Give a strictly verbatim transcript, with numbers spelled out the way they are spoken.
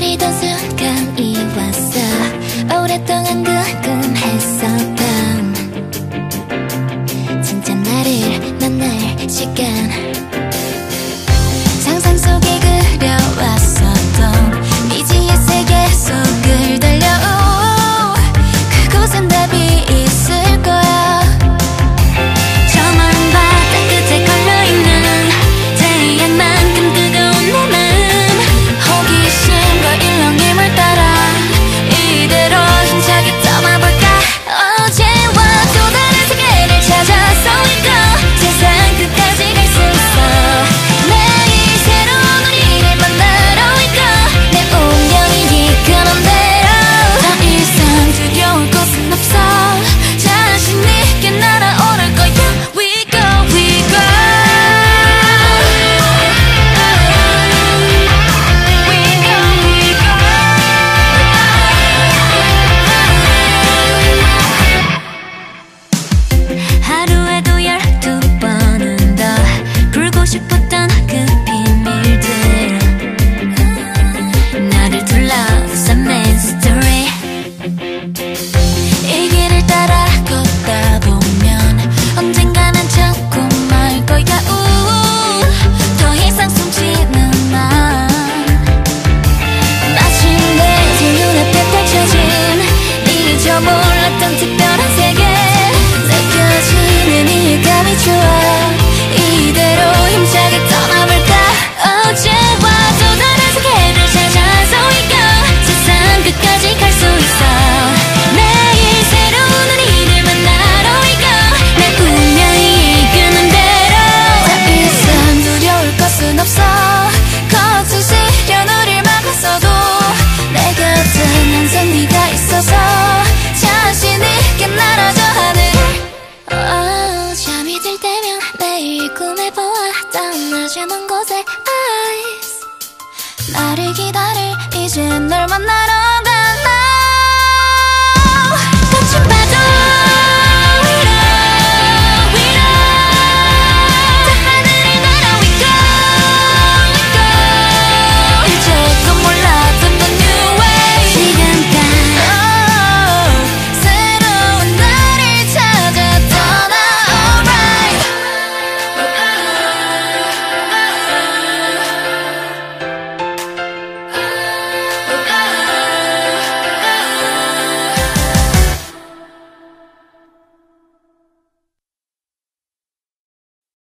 기다리던 순간이 왔어. 오랫동안 궁금했었던 진짜 나를 만날 시간. 상상 속에 그려왔었던 미지의 세계 속을 달려. 그곳엔 답이 있을 거야. 저 먼 바다 끝에 걸려있는 태양만큼 뜨거운 내 마음. 호기심과 일렁임을 따라 이대로 힘차게 떠나볼까. 어제와 또 다른 세계를 찾아서 이끌어 세상 끝까지 갈 수 있어. 매일 새로운 우리를 만나러 이끌어 내 운명이 이끄는 대로. 더 이상 두려울 곳은 없어. 자신 있게 날아오를 거야. We go, we go. We go, we go. 하루에도 열두 번은 더 풀고 싶었던 그 비밀들. 나를 둘러싼 mystery. 이 길을 따라 걷다 보면 언젠가는 찾고 말 거야. 우, 더 이상 숨지는 맘. 마침내 제 눈앞에 펼쳐진 잊어 몰랐던 특별한 세계. 느껴지는 이 감이 좋아. 이대로 힘차게 떠나볼까. 어제와 또 다른 세계를 찾아서 이겨 세상 끝까지 갈 수 있어. 매일 새로운 우리를 만나러 이겨 내 운명이 이끄는 대로. 더 이상 두려울 것은 없어. 거친 시련을 막았어도 내 곁엔 항상 네가 있어서 자신 있게 날아줘 하늘을. 어, 잠이 들 때면 매일 꿈에 보았던 낮에 먼 곳에 eyes. 나를 기다릴 이제 널 만나러